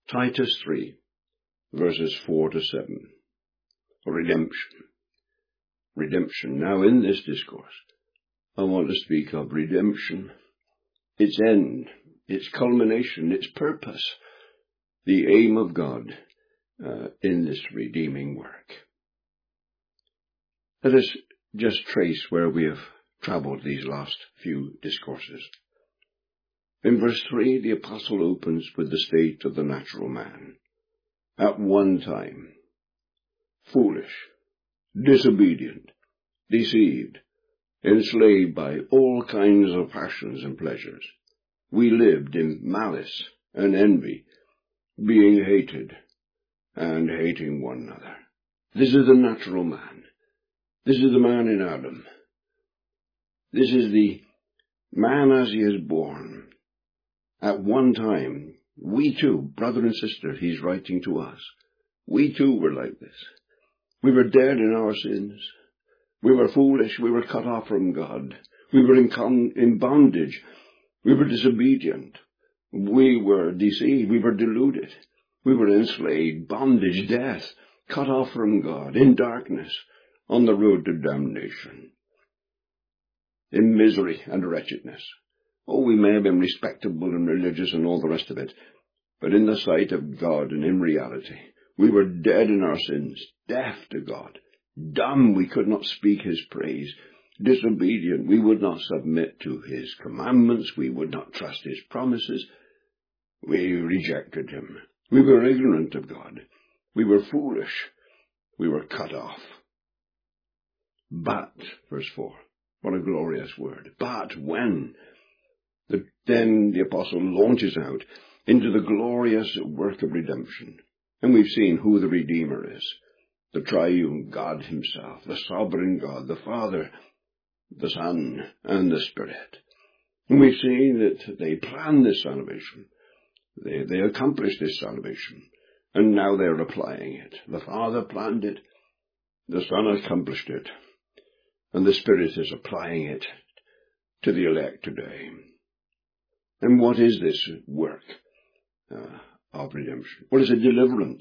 Titus 3, verses 4 to 7. Redemption. Redemption. Now in this discourse, I want to speak of redemption, its end, its culmination, its purpose, the aim of God in this redeeming work. Let us just trace where we have travelled these last few discourses. In verse 3, the apostle opens with the state of the natural man. At one time, foolish, disobedient, deceived, enslaved by all kinds of passions and pleasures, we lived in malice and envy, being hated and hating one another. This is the natural man. This is the man in Adam. This is the man as he is born. At one time, we too, brother and sister, he's writing to us, we too were like this. We were dead in our sins. We were foolish. We were cut off from God. We were in bondage. We were disobedient. We were deceived. We were deluded. We were enslaved, bondage, death, cut off from God, in darkness, on the road to damnation, in misery and wretchedness. Oh, we may have been respectable and religious and all the rest of it, but in the sight of God and in reality, we were dead in our sins, deaf to God, dumb, we could not speak his praise, disobedient, we would not submit to his commandments, we would not trust his promises, we rejected him. We were ignorant of God, we were foolish, we were cut off. But, verse 4, what a glorious word, but when? Then the apostle launches out into the glorious work of redemption. And we've seen who the Redeemer is. The triune God himself, the sovereign God, the Father, the Son, and the Spirit. And we've seen that they planned this salvation. They accomplished this salvation. And now they're applying it. The Father planned it. The Son accomplished it. And the Spirit is applying it to the elect today. And what is this work of redemption? Well, it's a deliverance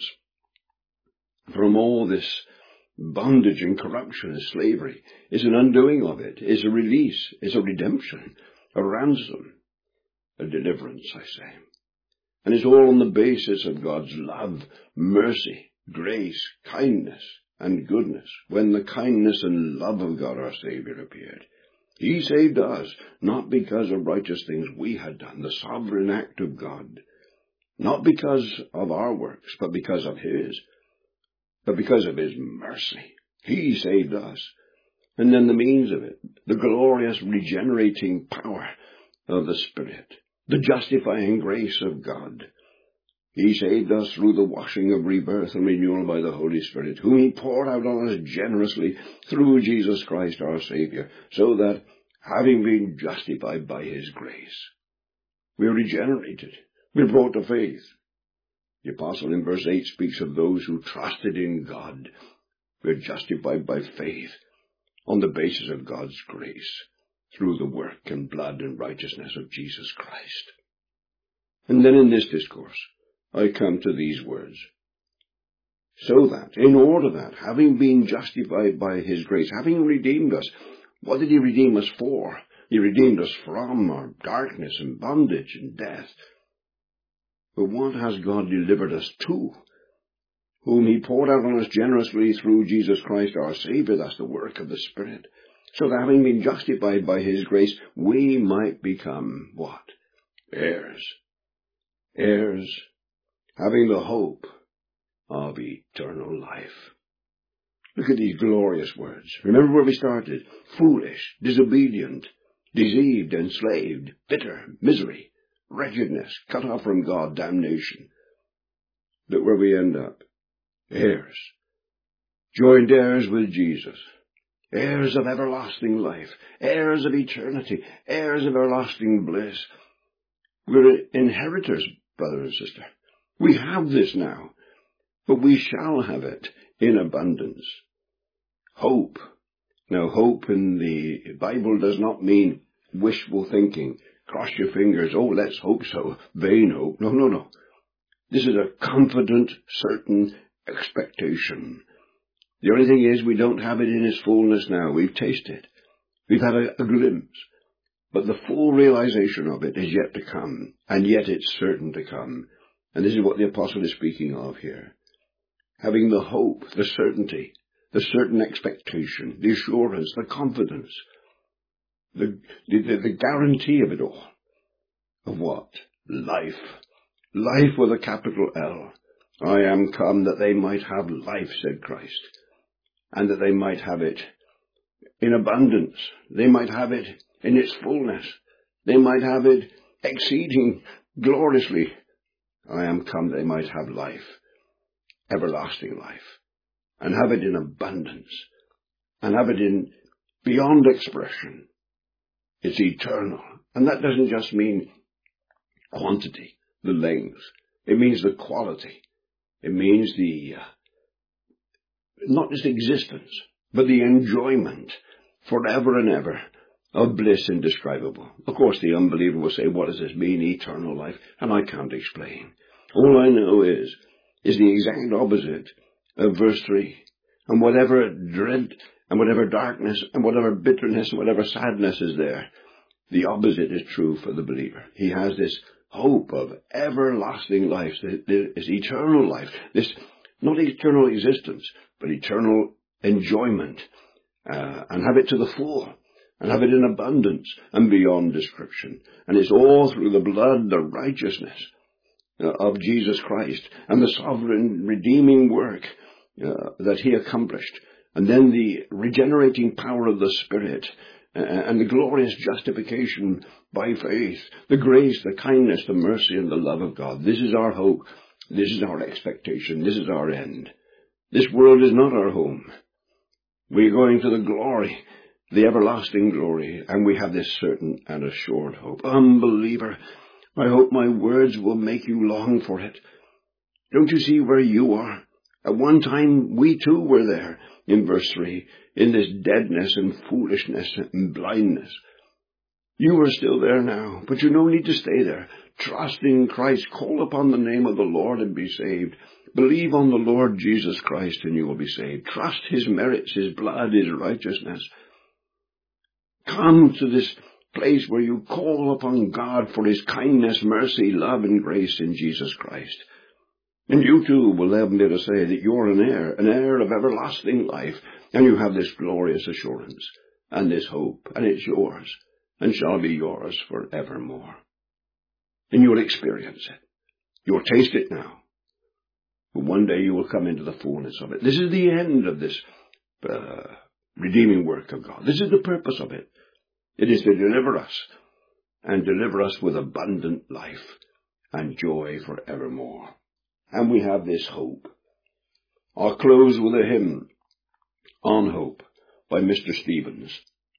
from all this bondage and corruption and slavery. It's an undoing of it. It's a release. It's a redemption, a ransom, a deliverance, I say. And it's all on the basis of God's love, mercy, grace, kindness, and goodness. When the kindness and love of God our Savior appeared, he saved us, not because of righteous things we had done, the sovereign act of God, not because of our works, but because of his, but because of his mercy. He saved us. And then the means of it, the glorious regenerating power of the Spirit, the justifying grace of God. He saved us through the washing of rebirth and renewal by the Holy Spirit, whom he poured out on us generously through Jesus Christ our Savior, so that, having been justified by his grace, we are regenerated. We are brought to faith. The apostle in verse 8 speaks of those who trusted in God. We are justified by faith on the basis of God's grace through the work and blood and righteousness of Jesus Christ. And then in this discourse, I come to these words. So that, in order that, having been justified by his grace, having redeemed us, what did he redeem us for? He redeemed us from our darkness and bondage and death. But what has God delivered us to? Whom he poured out on us generously through Jesus Christ our Savior. That's the work of the Spirit. So that having been justified by his grace, we might become what? Heirs. Heirs, having the hope of eternal life. Look at these glorious words. Remember where we started. Foolish, disobedient, deceived, enslaved, bitter, misery, wretchedness, cut off from God, damnation. Look where we end up. Heirs. Joined heirs with Jesus. Heirs of everlasting life. Heirs of eternity. Heirs of everlasting bliss. We're inheritors, brother and sister. We have this now, but we shall have it in abundance. Hope. Now, hope in the Bible does not mean wishful thinking. Cross your fingers. Oh, let's hope so. Vain hope. No. This is a confident, certain expectation. The only thing is we don't have it in its fullness now. We've tasted. We've had a glimpse. But the full realization of it is yet to come, and yet it's certain to come. And this is what the apostle is speaking of here. Having the hope, the certainty, the certain expectation, the assurance, the confidence, the guarantee of it all. Of what? Life. Life with a capital L. I am come that they might have life, said Christ, and that they might have it in abundance. They might have it in its fullness. They might have it exceeding gloriously. I am come that they might have life, everlasting life, and have it in abundance, and have it in beyond expression. It's eternal. And that doesn't just mean quantity, the length. It means the quality. It means not just existence, but the enjoyment forever and ever of bliss indescribable. Of course, the unbeliever will say, what does this mean, eternal life? And I can't explain. All I know is the exact opposite of verse 3. And whatever dread and whatever darkness and whatever bitterness and whatever sadness is there, the opposite is true for the believer. He has this hope of everlasting life, this eternal life, this not eternal existence, but eternal enjoyment, and have it to the full, and have it in abundance and beyond description. And it's all through the blood, the righteousness of Jesus Christ, and the sovereign redeeming work that he accomplished, and then the regenerating power of the Spirit, and the glorious justification by faith, the grace, the kindness, the mercy, and the love of God. This is our hope. This is our expectation. This is our end. This world is not our home. We are going to the glory, the everlasting glory, and we have this certain and assured hope. Unbeliever, I hope my words will make you long for it. Don't you see where you are? At one time, we too were there, in verse 3, in this deadness and foolishness and blindness. You are still there now, but you no need to stay there. Trust in Christ. Call upon the name of the Lord and be saved. Believe on the Lord Jesus Christ and you will be saved. Trust his merits, his blood, his righteousness. Come to this place where you call upon God for his kindness, mercy, love, and grace in Jesus Christ. And you too will have me to say that you're an heir of everlasting life, and you have this glorious assurance and this hope, and it's yours, and shall be yours forevermore. And you'll experience it. You'll taste it now. But one day you will come into the fullness of it. This is the end of this redeeming work of God. This is the purpose of it. It is to deliver us, and deliver us with abundant life and joy forevermore. And we have this hope. I'll close with a hymn, On Hope, by Mr. Stevens.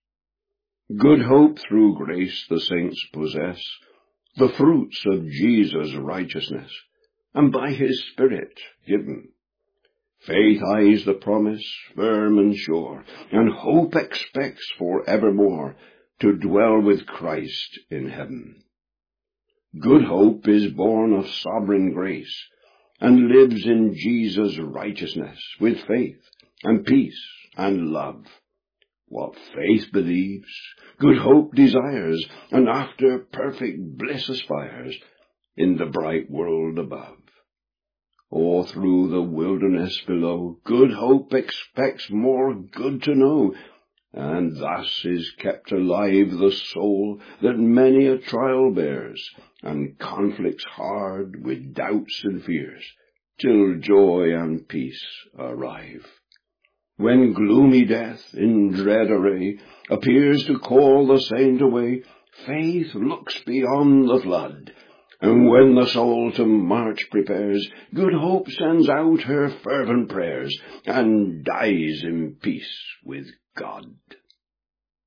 Good hope through grace the saints possess, the fruits of Jesus' righteousness, and by his Spirit given. Faith eyes the promise firm and sure, and hope expects for evermore to dwell with Christ in heaven. Good hope is born of sovereign grace, and lives in Jesus' righteousness with faith and peace and love. What faith believes, good hope desires, and after perfect bliss aspires in the bright world above. Or through the wilderness below, good hope expects more good to know, and thus is kept alive the soul that many a trial bears, and conflicts hard with doubts and fears, till joy and peace arrive. When gloomy death in dread array appears to call the saint away, faith looks beyond the flood, and when the soul to march prepares, good hope sends out her fervent prayers, and dies in peace with God.